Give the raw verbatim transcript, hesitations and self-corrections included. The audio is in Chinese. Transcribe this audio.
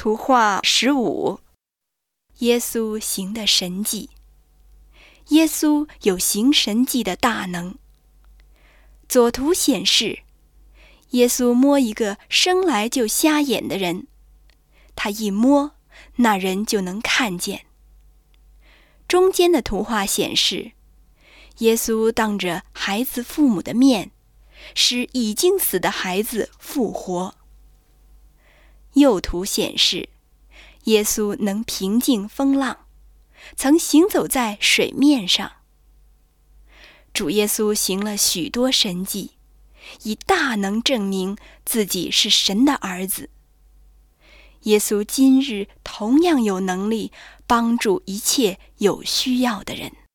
图画十五，耶稣行的神迹。耶稣有行神迹的大能。左图显示，耶稣摸一个生来就瞎眼的人，他一摸，那人就能看见。中间的图画显示，耶稣当着孩子父母的面，使已经死的孩子复活。右图显示，耶稣能平静风浪，曾行走在水面上。主耶稣行了许多神迹，以大能证明自己是神的儿子。耶稣今日同样有能力帮助一切有需要的人。